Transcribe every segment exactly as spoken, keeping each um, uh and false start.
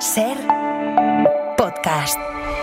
Ser podcast.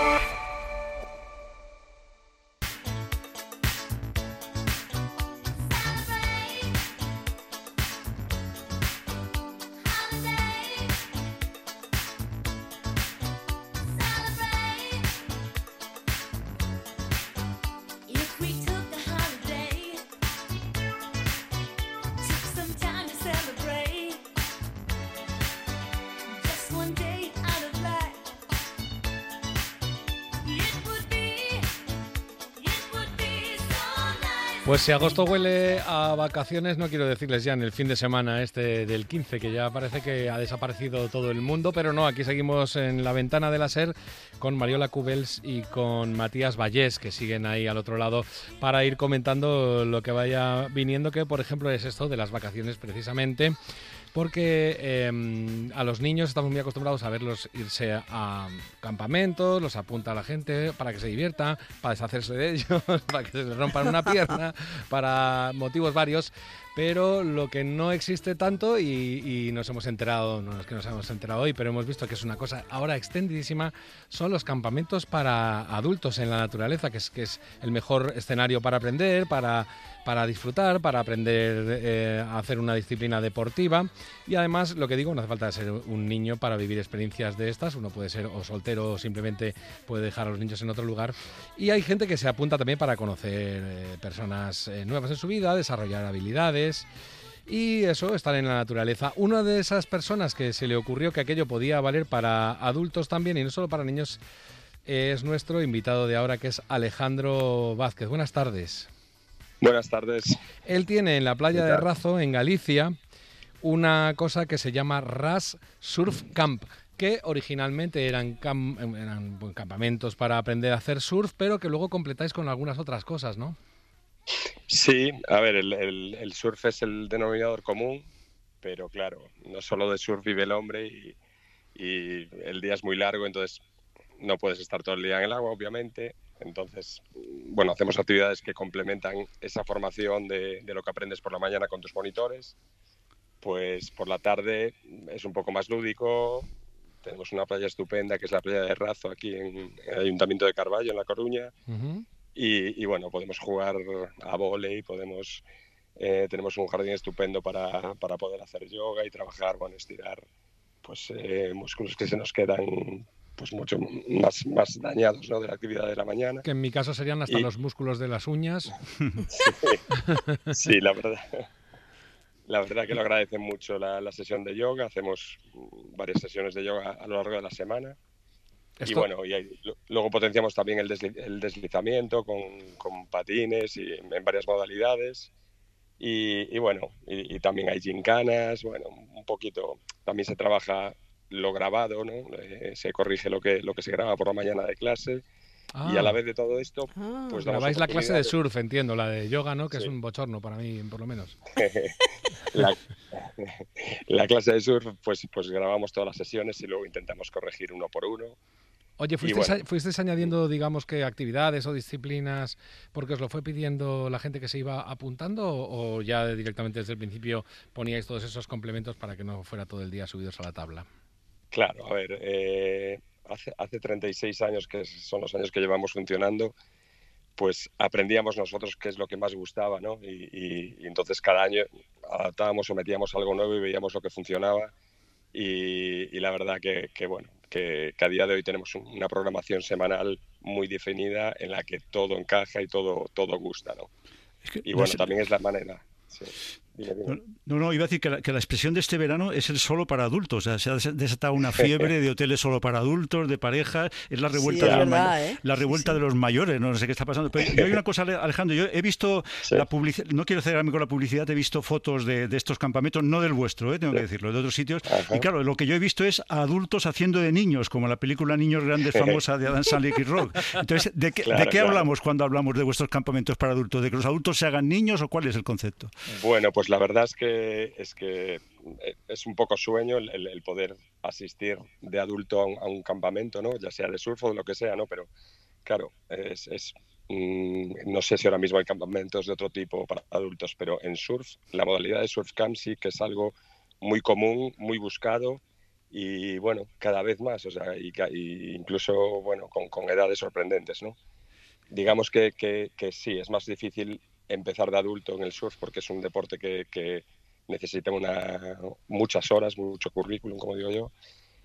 Pues si agosto huele a vacaciones, no quiero decirles ya en el fin de semana este del quince, que ya parece que ha desaparecido todo el mundo, pero no, aquí seguimos en la ventana de la SER con Mariola Cubels y con Matías Vallés, que siguen ahí al otro lado para ir comentando lo que vaya viniendo, que por ejemplo es esto de las vacaciones precisamente. Porque eh, a los niños estamos muy acostumbrados a verlos irse a campamentos, los apunta a la gente para que se divierta, para deshacerse de ellos, para que se les rompan una pierna, para motivos varios. Pero lo que no existe tanto, y, y nos hemos enterado, no es que nos hemos enterado hoy, pero hemos visto que es una cosa ahora extendidísima, son los campamentos para adultos en la naturaleza, que es, que es el mejor escenario para aprender, para, para disfrutar, para aprender eh, a hacer una disciplina deportiva. Y además, lo que digo, no hace falta ser un niño para vivir experiencias de estas. Uno puede ser o soltero o simplemente puede dejar a los niños en otro lugar. Y hay gente que se apunta también para conocer eh, personas eh, nuevas en su vida, desarrollar habilidades y eso, estar en la naturaleza. Una de esas personas que se le ocurrió que aquello podía valer para adultos también y no solo para niños es nuestro invitado de ahora, que es Alejandro Vázquez. Buenas tardes. Buenas tardes. Él tiene en la playa de Razo, en Galicia, una cosa que se llama Ras Surf Camp, que originalmente eran, cam- eran campamentos para aprender a hacer surf, pero que luego completáis con algunas otras cosas, ¿no? Sí, a ver, el, el, el surf es el denominador común, pero claro, no solo de surf vive el hombre y, y el día es muy largo, entonces no puedes estar todo el día en el agua, obviamente. Entonces, bueno, hacemos actividades que complementan esa formación de, de lo que aprendes por la mañana con tus monitores. Pues por la tarde es un poco más lúdico. Tenemos una playa estupenda que es la playa de Razo, aquí en el Ayuntamiento de Carballo, en La Coruña. Uh-huh. Y, y bueno, podemos jugar a vóley, podemos, eh, tenemos un jardín estupendo para, para poder hacer yoga y trabajar, bueno, estirar pues, eh, músculos que se nos quedan pues mucho más, más dañados, ¿no?, de la actividad de la mañana. Que en mi caso serían hasta y... los músculos de las uñas. Sí, sí, la verdad. La verdad que lo agradecen mucho la, la sesión de yoga. Hacemos varias sesiones de yoga a lo largo de la semana. ¿Esto? Y bueno, y ahí, luego potenciamos también el, desli- el deslizamiento con, con patines y en varias modalidades. Y, y bueno, y, y también hay gincanas, bueno, un poquito. También se trabaja lo grabado, ¿no? Eh, se corrige lo que, lo que se graba por la mañana de clase. Ah. Y a la vez de todo esto, ah, pues grabáis la clase de surf, entiendo, la de yoga, ¿no? Que sí. Es un bochorno para mí, por lo menos. la, la clase de surf, pues, pues grabamos todas las sesiones y luego intentamos corregir uno por uno. Oye, ¿fuisteis, bueno, a, ¿fuisteis añadiendo, digamos, que actividades o disciplinas porque os lo fue pidiendo la gente que se iba apuntando o, o ya directamente desde el principio poníais todos esos complementos para que no fuera todo el día subidos a la tabla? Claro, a ver, eh, hace, hace treinta y seis años, que son los años que llevamos funcionando, pues aprendíamos nosotros qué es lo que más gustaba, ¿no? Y, y, y entonces cada año adaptábamos o metíamos algo nuevo y veíamos lo que funcionaba. Y, y la verdad que, que bueno, que, que a día de hoy tenemos una programación semanal muy definida en la que todo encaja y todo, todo gusta, ¿no? Es que, y bueno, no sé, también es la manera. Sí. Dime, dime. No, no, iba a decir que la, que la expresión de este verano es el solo para adultos. O sea, se ha desatado una fiebre de hoteles solo para adultos, de parejas. Es la revuelta, sí, de, es los verdad, ¿eh? la revuelta sí, sí. de los mayores. No sé qué está pasando. Pero yo hay una cosa, Alejandro. Yo he visto sí. la publicidad. No quiero cerrarme con la publicidad. He visto fotos de, de estos campamentos, no del vuestro, ¿eh? Tengo sí. que decirlo, de otros sitios. Ajá. Y claro, lo que yo he visto es a adultos haciendo de niños, como la película Niños Grandes famosa de Adam Sandler y Rock. Entonces, ¿de qué, claro, ¿de qué claro. hablamos cuando hablamos de vuestros campamentos para adultos? ¿De que los adultos se hagan niños o cuál es el concepto? Bueno, pues la verdad es que es que es un poco sueño el, el poder asistir de adulto a un, a un campamento, ¿no? Ya sea de surf o de lo que sea, ¿no? Pero claro, es, es mmm, no sé si ahora mismo hay campamentos de otro tipo para adultos, pero en surf, la modalidad de surf camp sí que es algo muy común, muy buscado y bueno, cada vez más, o sea, y, y incluso, bueno, con, con edades sorprendentes, ¿no? Digamos que, que, que sí, es más difícil empezar de adulto en el surf porque es un deporte que, que necesita una, muchas horas, mucho currículum, como digo yo,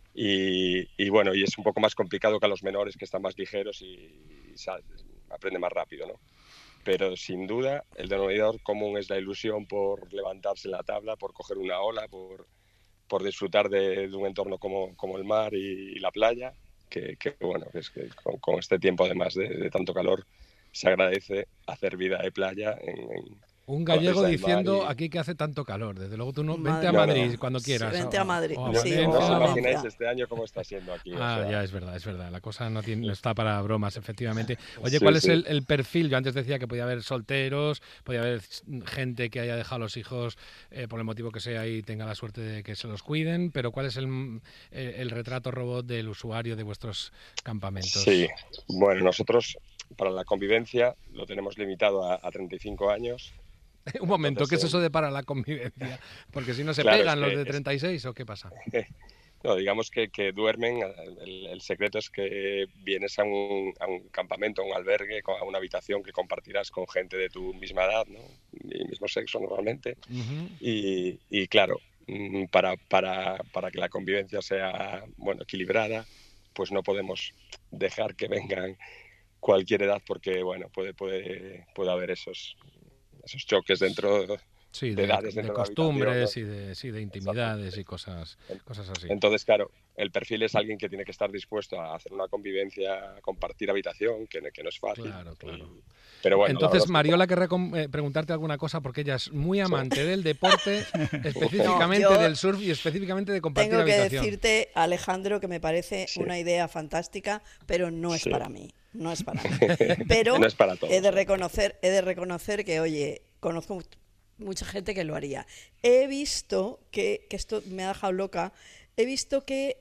y, y bueno, y es un poco más complicado que a los menores, que están más ligeros y, y aprenden más rápido, ¿no? Pero sin duda el denominador común es la ilusión por levantarse en la tabla, por coger una ola, por, por disfrutar de, de un entorno como, como el mar y, y la playa, que, que bueno, es que con, con este tiempo además de, de tanto calor se agradece hacer vida de playa en, en un gallego diciendo y... aquí que hace tanto calor. Desde luego tú no, Madre vente a Madrid no, no. cuando quieras. Sí, vente a Madrid. O, o a no, sí, no o os a imagináis este año cómo está siendo aquí. Ah, o sea... ya, es verdad, es verdad. La cosa no, tiene, no está para bromas, efectivamente. Oye, sí, ¿cuál sí. es el, el perfil? Yo antes decía que podía haber solteros, podía haber gente que haya dejado a los hijos eh, por el motivo que sea y tenga la suerte de que se los cuiden, pero ¿cuál es el, el, el retrato robot del usuario de vuestros campamentos? Sí, bueno, nosotros para la convivencia lo tenemos limitado a, a treinta y cinco años. Un momento, Entonces, ¿qué es eso de para la convivencia? Porque si no se claro, pegan es que, los de treinta y seis, ¿o qué pasa? No, digamos que, que duermen, el, el secreto es que vienes a un, a un campamento, a un albergue, a una habitación que compartirás con gente de tu misma edad, ¿no? Y mismo sexo normalmente. Uh-huh. y, y claro, para, para, para que la convivencia sea, bueno, equilibrada, pues no podemos dejar que vengan cualquier edad porque, bueno, puede, puede, puede haber esos... esos choques dentro sí, de, de edades, de dentro costumbres de ¿no? y de, sí, de intimidades y cosas, cosas así. Entonces, claro, el perfil es alguien que tiene que estar dispuesto a hacer una convivencia, a compartir habitación, que, que no es fácil. Claro, claro. Y, pero bueno, entonces, Mariola, querré eh, preguntarte alguna cosa porque ella es muy amante sí. del deporte, específicamente no, del surf y específicamente de compartir tengo habitación. Tengo que decirte, Alejandro, que me parece sí. una idea fantástica, pero no es sí. para mí. No es para mí. Pero no es para todos. he de reconocer, he de reconocer que, oye, conozco mucha gente que lo haría. He visto que, que esto me ha dejado loca, he visto que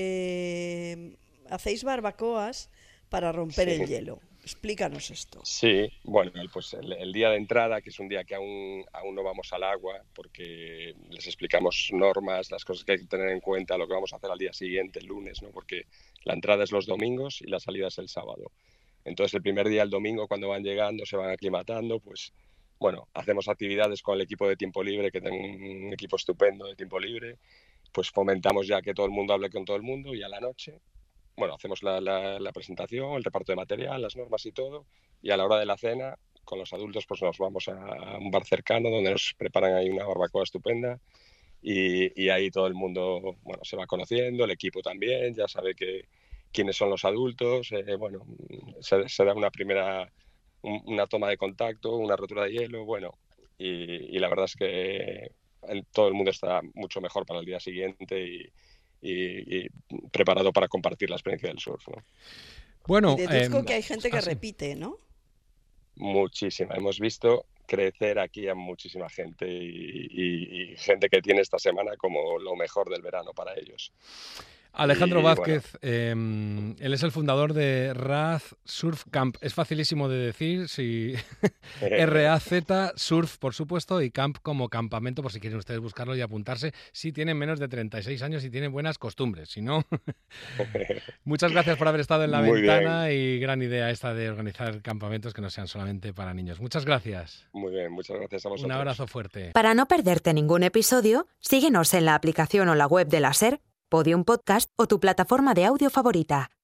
eh, hacéis barbacoas para romper sí. el hielo. Explícanos esto. Sí, bueno, pues el, el día de entrada, que es un día que aún, aún no vamos al agua, porque les explicamos normas, las cosas que hay que tener en cuenta, lo que vamos a hacer al día siguiente, el lunes, ¿no? Porque la entrada es los domingos y la salida es el sábado. Entonces, el primer día, el domingo, cuando van llegando, se van aclimatando, pues, bueno, hacemos actividades con el equipo de tiempo libre, que tengo un equipo estupendo de tiempo libre, pues fomentamos ya que todo el mundo hable con todo el mundo y a la noche, bueno, hacemos la, la, la presentación, el reparto de material, las normas y todo, y a la hora de la cena, con los adultos, pues nos vamos a un bar cercano donde nos preparan ahí una barbacoa estupenda y, y ahí todo el mundo, bueno, se va conociendo, el equipo también, ya sabe que quiénes son los adultos, eh, bueno, se, se da una primera, un, una toma de contacto, una rotura de hielo, bueno, y, y la verdad es que el, todo el mundo está mucho mejor para el día siguiente y, y, y preparado para compartir la experiencia del surf, ¿no? Bueno, y deduzco eh, que hay gente que ah, repite, ¿no? Muchísima. Hemos visto crecer aquí a muchísima gente y, y, y gente que tiene esta semana como lo mejor del verano para ellos. Alejandro y, Vázquez, bueno. eh, él es el fundador de Raz Surf Camp. Es facilísimo de decir, si R A Z Surf, por supuesto, y Camp como campamento, por si quieren ustedes buscarlo y apuntarse, si tienen menos de treinta y seis años y tienen buenas costumbres. Si no, muchas gracias por haber estado en la Muy ventana bien. y gran idea esta de organizar campamentos que no sean solamente para niños. Muchas gracias. Muy bien, muchas gracias a vosotros. Un abrazo fuerte. Para no perderte ningún episodio, síguenos en la aplicación o la web de la SER, Podium Podcast o tu plataforma de audio favorita.